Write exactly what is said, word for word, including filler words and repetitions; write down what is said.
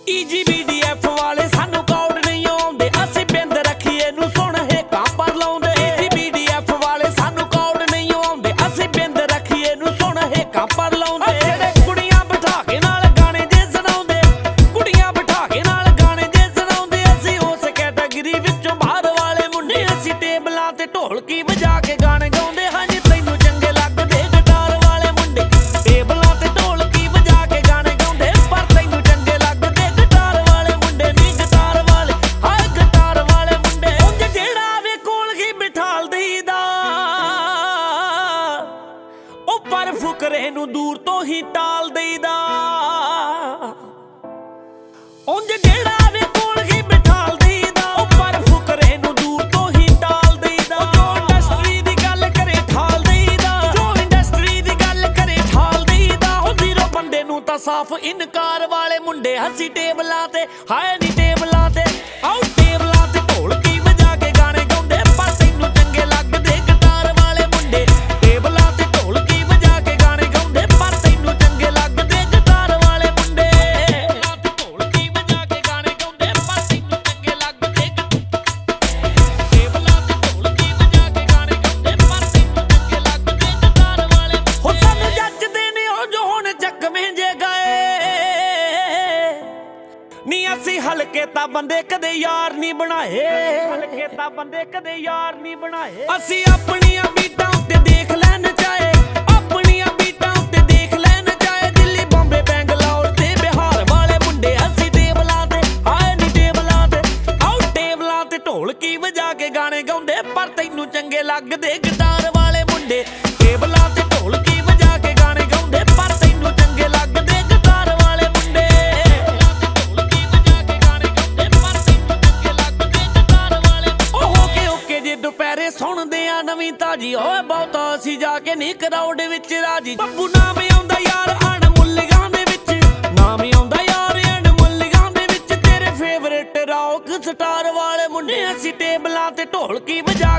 Easy ਬੀਡੀਐਫ ਵਾਲੇ ਸਾਨੂੰ ਕੌੜ ਨਹੀਂ ਆਉਂਦੇ, ਅਸੀਂ ਬਿੰਦ ਰੱਖੀਏ ਨੂੰ ਸੁਣ ਹੇਕਾਂ ਪਰ ਲਾਉਂਦੇ। ਈਜੀ ਬੀਡੀਐਫ ਵਾਲੇ ਸਾਨੂੰ ਕੌੜ ਨਹੀਂ ਆਉਂਦੇ, ਅਸੀਂ ਬਿੰਦ ਰੱਖੀਏ ਨੂੰ ਸੁਣ ਹੇਕਾਂ ਪਰ ਲਾਉਂਦੇ। ਜਿਹੜੇ ਕੁੜੀਆਂ ਬਿਠਾ ਕੇ ਨਾਲ ਗਾਣੇ ਜੇ ਸੁਣਾਉਂਦੇ, ਕੁੜੀਆਂ ਬਿਠਾ ਕੇ ਨਾਲ ਗਾਣੇ ਜੇ ਸੁਣਾਉਂਦੇ, ਅਸੀਂ ਉਸ ਕੈਟਾਗਰੀ ਵਿੱਚੋਂ ਬਾਹਰ ਵਾਲੇ ਮੁੰਡੇ। ਅਸੀਂ ਟੇਬਲਾਂ ਤੇ ਢੋਲਕੀ ਵਜਾ ਕੇ ਗਾਣੇ ਗਾਉਂਦੇ। ਹਾਂਜੀ ਤੈਨੂੰ ਚੰਗੇ ਲੱਗਦੇ ਗਿਟਾਰ ਵਾਲੇ ਮੁੰਡੇ, ਟੇਬਲਾਂ ਤੇ ਢੋਲਕੀ ਵਜਾ ਕੇ ਗਾਣੇ ਗਾਉਂਦੇ, ਪਰ ਤੈਨੂੰ ਚੰਗੇ ਲੱਗਦੇ ਗਿਟਾਰ ਵਾਲੇ ਮੁੰਡੇ ਨੀ ਗਿਟਾਰ ਵਾਲੇ, ਹਾਏ ਗਿਟਾਰ ਵਾਲੇ ਮੁੰਡੇ। ਉਂਝ ਜਿਹੜਾ ਵੇ ਕੋਲ ਹੀ ਬਿਠਾਲ ਦੇਈਦਾ, ਉਹ ਪਰ ਫੁਕਰੇ ਨੂੰ ਦੂਰ ਤੋਂ ਹੀ ਟਾਲ ਦੇਈਦਾ। ਉਂਝ ਜਿਹੜਾ ਵੇ ਕੋਲ ਹੀ ਬਿਠਾਲ ਦੇਈਦਾ, ਉਹ ਪਰ ਫੁਕਰੇ ਨੂੰ ਦੂਰ ਤੋਂ ਹੀ ਟਾਲ ਦੇਈਦਾ। ਜੋ ਇੰਡਸਟਰੀ ਦੀ ਗੱਲ ਕਰੇ ਠਾਲ ਦੇਈਦਾ, ਜੋ ਇੰਡਸਟਰੀ ਦੀ ਗੱਲ ਕਰੇ ਠਾਲ ਦੇਈਦਾ। ਉਹ ਜ਼ੀਰੋ ਬੰਦੇ ਨੂੰ ਤਾਂ ਸਾਫ਼ ਇਨਕਾਰ ਵਾਲੇ ਮੁੰਡੇ। ਅਸੀਂ ਟੇਬਲਾਂ ਤੇ ਹਾਏ ਨੀ ਟੇਬਲਾਂ ਤੇ, ਆਓ ਟੇਬਲਾਂ ਤੇ ਢੋਲਕੀ ਵਜਾ ਕੇ ਗਾਣੇ ਗਾਉਂਦੇ, ਪਰ ਤੈਨੂੰ ਚੰਗੇ ਲੱਗਦੇ ਗਿਟਾਰ ਵਾਲੇ ਮੁੰਡੇ। ਟੇਬਲਾਂ ਤੇ ਢੋਲਕੀ ਵਜਾ ਕੇ ਗਾਣੇ ਗਾਉਂਦੇ, ਪਰ ਤੈਨੂੰ ਚੰਗੇ ਲੱਗਦੇ ਗਿਟਾਰ ਵਾਲੇ ਮੁੰਡੇ। ਟੇਬਲਾਂ ਤੇ ਢੋਲਕੀ ਵਜਾ ਕੇ ਗਾਣੇ ਗਾਉਂਦੇ, ਪਰ ਤੈਨੂੰ ਚੰਗੇ ਲੱਗਦੇ ਟੇਬਲਾਂ ਤੇ ਢੋਲਕੀ ਵਜਾ ਕੇ ਗਾਣੇ ਗਾਉਂਦੇ, ਪਰ ਤੈਨੂੰ ਚੰਗੇ ਲੱਗਦੇ ਗਿਟਾਰ ਵਾਲੇ। ਹੋ ਸਾਨੂੰ ਜੱਜਦੇ ਨੇ ਉਹ ਜੋ ਹੁਣ ਚੱਕਵੇਂ ਜੇ ਗਏ ਨੀ, ਅਸੀਂ ਹਲਕੇ ਤਾਂ ਬੰਦੇ ਕਦੇ ਯਾਰ ਨਹੀਂ ਬਣਾਏ, ਹਲਕੇ ਤਾਂ ਬੰਦੇ ਕਦੇ ਯਾਰ ਨਹੀਂ ਬਣਾਏ। ਅਸੀਂ ਆਪਣੀਆਂ ਬੀਟਾਂ ਉੱਤੇ ਦੇਖ ਲੈਣ ਚਾਹੇ, ਆਪਣੀਆਂ ਬੀਟਾਂ ਉੱਤੇ ਦੇਖ ਲੈਣ ਚਾਹੇ, ਦਿੱਲੀ ਬੰਬੇ ਬੈਂਗਲੌਰ ਤੇ ਬਿਹਾਰ ਵਾਲੇ ਮੁੰਡੇ। ਅਸੀਂ ਟੇਬਲਾਂ ਤੇ ਹਾਏ ਨੀ ਟੇਬਲਾਂ ਤੇ, ਆਓ ਟੇਬਲਾਂ ਤੇ ਢੋਲਕੀ ਵਜਾ ਕੇ ਗਾਣੇ ਗਾਉਂਦੇ, ਪਰ ਤੈਨੂੰ ਚੰਗੇ ਲੱਗਦੇ ਗਿਟਾਰ ਵਾਲੇ ਮੁੰਡੇ। ਟੇਬਲਾਂ ਤੇ ਢੋਲਕੀ ਵਜਾ ਕੇ ਗਾਣੇ ਗਾਉਂਦੇ, ਪਰ ਤੈਨੂੰ ਚੰਗੇ ਲੱਗਦੇ ਗਿਟਾਰ ਵਾਲੇ ਮੁੰਡੇ। ਦੁਪਹਿਰੇ ਸੁਣਦੇ ਆ ਨਵੀਂ ਤਾਜੀ, ਓਏ ਬਹੁਤਾ ਅਸੀਂ ਜਾ ਕੇ ਨੀ ਕਰਾਊਡ ਵਿੱਚ ਰਾਜੀ। ਬੱਬੂ ਨਾਮ ਆਉਂਦਾ ਯਾਰ ਅਣਮੁੱਲੀਆਂ ਦੇ ਵਿੱਚ, ਨਾਮ ਆਉਂਦਾ ਯਾਰ ਅਣਮੁੱਲੀਆਂ ਦੇ ਵਿੱਚ, ਤੇਰੇ ਫੇਵਰੇਟ ਰੌਕ ਸਟਾਰ ਵਾਲੇ ਮੁੰਡੇ। ਅਸੀਂ ਟੇਬਲਾਂ ਤੇ ਢੋਲਕੀ ਵਜਾ